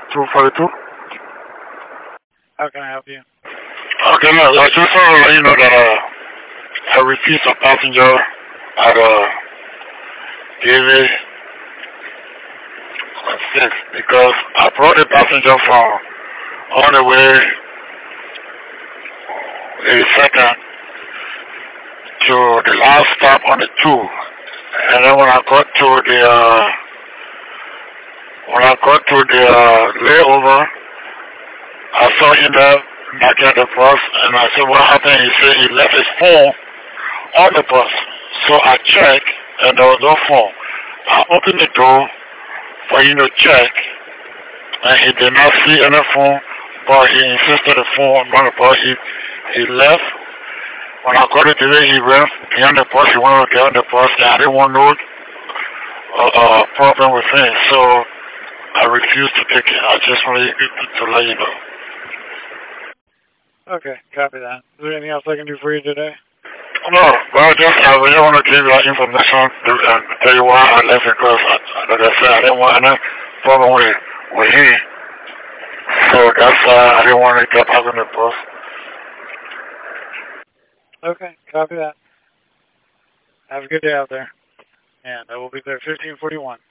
242. How can I help you? Okay, no, I just want to let you know that I refused a passenger at David 6 because I brought a passenger from all the way a second to the last stop on the 2. And then when I got to the layover, I saw him there back at the bus, and I said, "What happened?" He said he left his phone on the bus. So I checked, and there was no phone. I opened the door for him to check, and he did not see any phone, but he insisted the phone on the bus. He left. When I got it today, he ran behind the bus. He wanted to get on the bus, and I didn't want no problem with him. So I refused to take it. I just wanted to let you know. Okay, copy that. Is there anything else I can do for you today? No, well, just I really want to give you that information and tell you why I left because, like I said, I didn't want any problem with him. So that's why I didn't want to get back on the bus. Okay, copy that. Have a good day out there. And I will be there 1541.